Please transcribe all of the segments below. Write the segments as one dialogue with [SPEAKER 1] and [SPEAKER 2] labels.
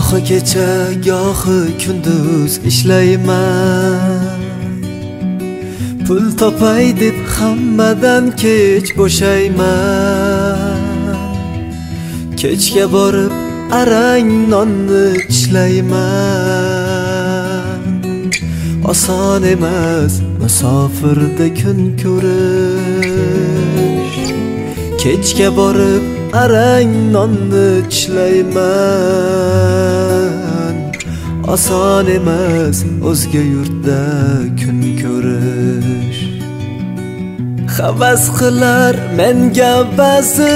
[SPEAKER 1] Gohi kecha, gohi kunduz ishlayman. Pul topay deb hammadan kech bo'shayman. Kechga borib arang nonni tishlayman. Oson emas musofirda kun ko'rish. Kechga borib arang nonni tishlayman. Oson emas o'zga yurtda kun ko'rish. Havas qilar menga ba'zi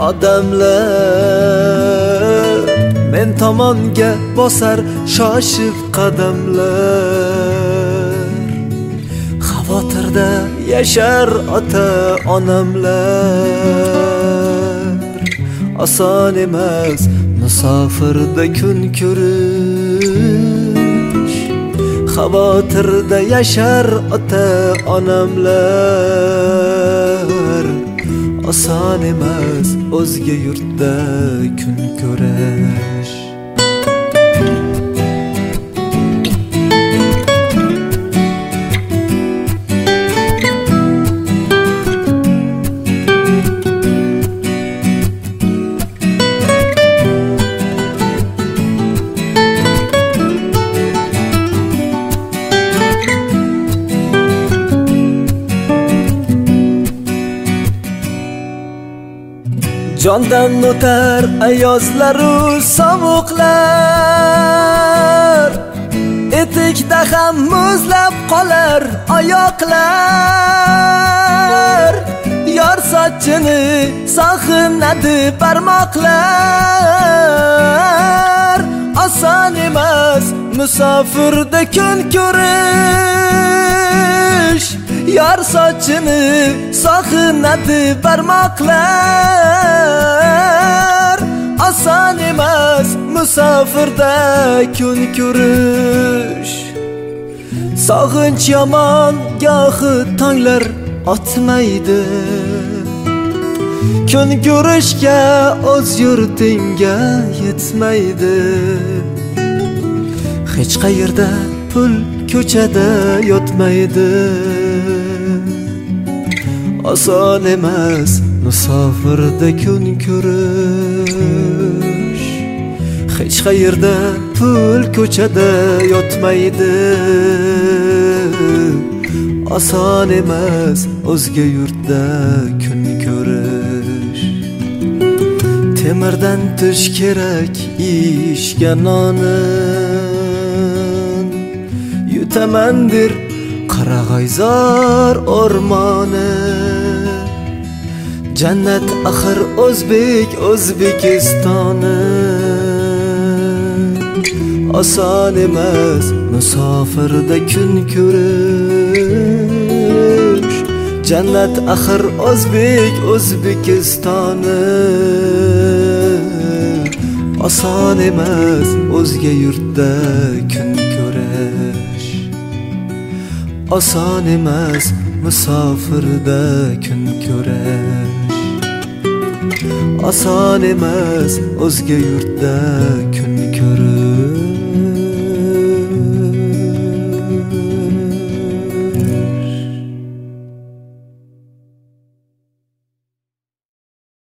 [SPEAKER 1] odamlar, men tomonga bosar shoshib qadamlar. Xavotirda yashar ota-onamlar. Oson emas musofirda kun ko'rish. Xavotirda yashar ota-onamlar. Oson emas o'zga yurtda kun ko'rish. Jondan o'tar ayozlaru sovuqlar. Etikda ham muzlab qolar oyoqlar. Yor sochini sog'inadi barmoqlar. Oson emas musofirda kun ko'rish. Yor sochini sog'inadi barmoqlar. Oson emas musofirda kun ko'rish. Sog'inch yomon gohi tonglar otmaydi. Kun ko'rishga o'z yurtingga yetmaydi. Hech qayerda pul ko'chada yotmaydi. Oson emas musofirda kun ko'rish. Hech qayerda pul ko'chada yotmaydi. Oson emas o'zga yurtda kun ko'rish. Temirdan tish kerak ishga nonin. Yutamandir Qarag'ayzor o'rmoni. Jannat axir O'zbekistoni. Oson emas musofirda kun ko'rish. Jannat axir O'zbekistoni. Oson emas o'zga yurtda kun ko'rish. Oson emas musofirda kun ko'rish. Oson emas o'zga yurtda kun ko'rish.